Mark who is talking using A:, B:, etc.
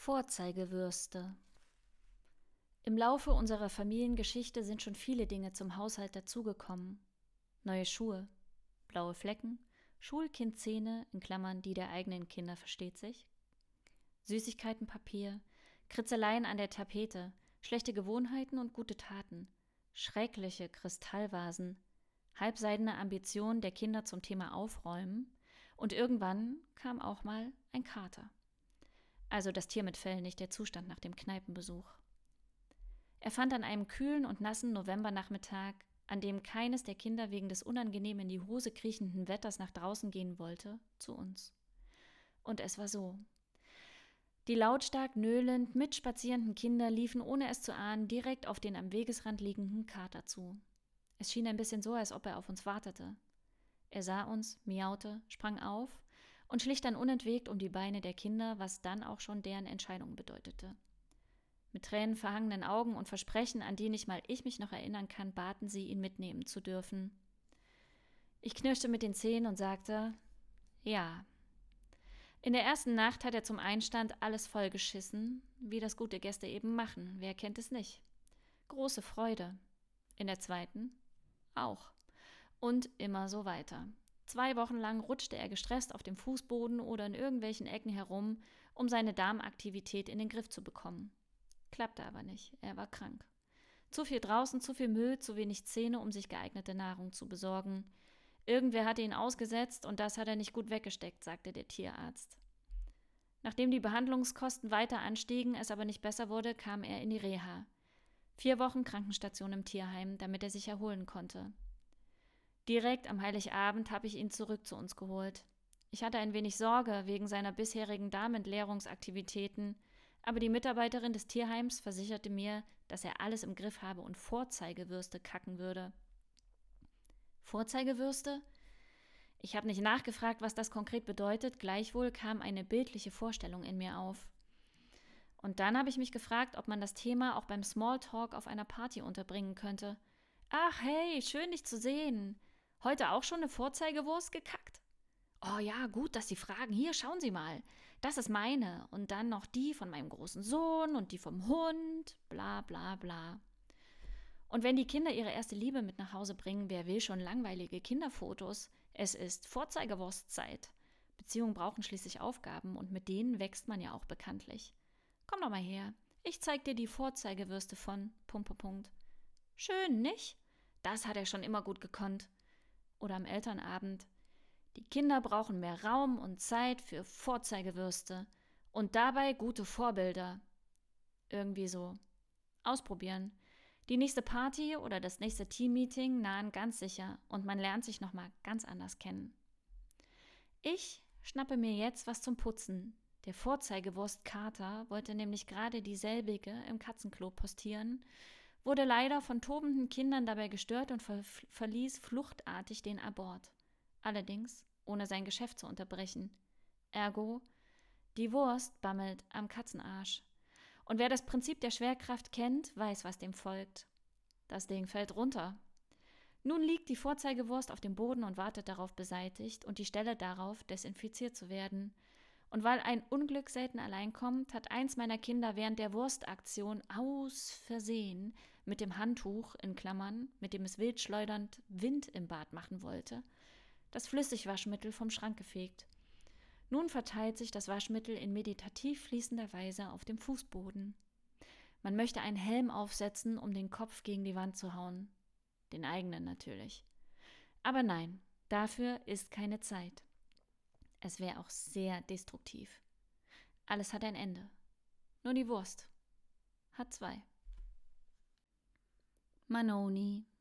A: Vorzeigewürste. Im Laufe unserer Familiengeschichte sind schon viele Dinge zum Haushalt dazugekommen. Neue Schuhe, blaue Flecken, Schulkindzähne in Klammern die der eigenen Kinder, versteht sich, Süßigkeitenpapier, Kritzeleien an der Tapete, schlechte Gewohnheiten und gute Taten, schreckliche Kristallvasen, halbseidene Ambitionen der Kinder zum Thema Aufräumen und irgendwann kam auch mal ein Kater. Also das Tier mit Fell, nicht der Zustand nach dem Kneipenbesuch. Er fand an einem kühlen und nassen Novembernachmittag, an dem keines der Kinder wegen des unangenehm in die Hose kriechenden Wetters nach draußen gehen wollte, zu uns. Und es war so. Die lautstark nöhlend mitspazierenden Kinder liefen, ohne es zu ahnen, direkt auf den am Wegesrand liegenden Kater zu. Es schien ein bisschen so, als ob er auf uns wartete. Er sah uns, miaute, sprang auf und schlich dann unentwegt um die Beine der Kinder, was dann auch schon deren Entscheidung bedeutete. Mit tränenverhangenen Augen und Versprechen, an die nicht mal ich mich noch erinnern kann, baten sie, ihn mitnehmen zu dürfen. Ich knirschte mit den Zähnen und sagte, ja. In der ersten Nacht hat er zum Einstand alles vollgeschissen, wie das gute Gäste eben machen, wer kennt es nicht. Große Freude. In der zweiten auch. Und immer so weiter. 2 Wochen lang rutschte er gestresst auf dem Fußboden oder in irgendwelchen Ecken herum, um seine Darmaktivität in den Griff zu bekommen. Klappte aber nicht, er war krank. Zu viel draußen, zu viel Müll, zu wenig Zähne, um sich geeignete Nahrung zu besorgen. Irgendwer hatte ihn ausgesetzt und das hat er nicht gut weggesteckt, sagte der Tierarzt. Nachdem die Behandlungskosten weiter anstiegen, es aber nicht besser wurde, kam er in die Reha. 4 Wochen Krankenstation im Tierheim, damit er sich erholen konnte. Direkt am Heiligabend habe ich ihn zurück zu uns geholt. Ich hatte ein wenig Sorge wegen seiner bisherigen Darmentleerungsaktivitäten, aber die Mitarbeiterin des Tierheims versicherte mir, dass er alles im Griff habe und Vorzeigewürste kacken würde. Vorzeigewürste? Ich habe nicht nachgefragt, was das konkret bedeutet, gleichwohl kam eine bildliche Vorstellung in mir auf. Und dann habe ich mich gefragt, ob man das Thema auch beim Smalltalk auf einer Party unterbringen könnte. Ach hey, schön dich zu sehen. Heute auch schon eine Vorzeigewurst gekackt? Oh ja, gut, dass Sie fragen. Hier, schauen Sie mal. Das ist meine. Und dann noch die von meinem großen Sohn und die vom Hund. Bla bla bla. Und wenn die Kinder ihre erste Liebe mit nach Hause bringen, wer will schon langweilige Kinderfotos? Es ist Vorzeigewurstzeit. Beziehungen brauchen schließlich Aufgaben und mit denen wächst man ja auch bekanntlich. Komm doch mal her. Ich zeig dir die Vorzeigewürste von ... Schön, nicht? Das hat er schon immer gut gekonnt. Oder am Elternabend. Die Kinder brauchen mehr Raum und Zeit für Vorzeigewürste und dabei gute Vorbilder. Irgendwie so. Ausprobieren. Die nächste Party oder das nächste Teammeeting nahen ganz sicher und man lernt sich nochmal ganz anders kennen. Ich schnappe mir jetzt was zum Putzen. Der Vorzeigewurst-Kater wollte nämlich gerade dieselbige im Katzenklo postieren, wurde leider von tobenden Kindern dabei gestört und verließ fluchtartig den Abort. Allerdings ohne sein Geschäft zu unterbrechen. Ergo, die Wurst bammelt am Katzenarsch. Und wer das Prinzip der Schwerkraft kennt, weiß, was dem folgt. Das Ding fällt runter. Nun liegt die Vorzeigewurst auf dem Boden und wartet darauf, beseitigt und die Stelle darauf, desinfiziert zu werden. Und weil ein Unglück selten allein kommt, hat eins meiner Kinder während der Wurstaktion aus Versehen mit dem Handtuch, in Klammern, mit dem es wild schleudernd Wind im Bad machen wollte, das Flüssigwaschmittel vom Schrank gefegt. Nun verteilt sich das Waschmittel in meditativ fließender Weise auf dem Fußboden. Man möchte einen Helm aufsetzen, um den Kopf gegen die Wand zu hauen. Den eigenen natürlich. Aber nein, dafür ist keine Zeit. Es wäre auch sehr destruktiv. Alles hat ein Ende. Nur die Wurst hat 2. Manoni.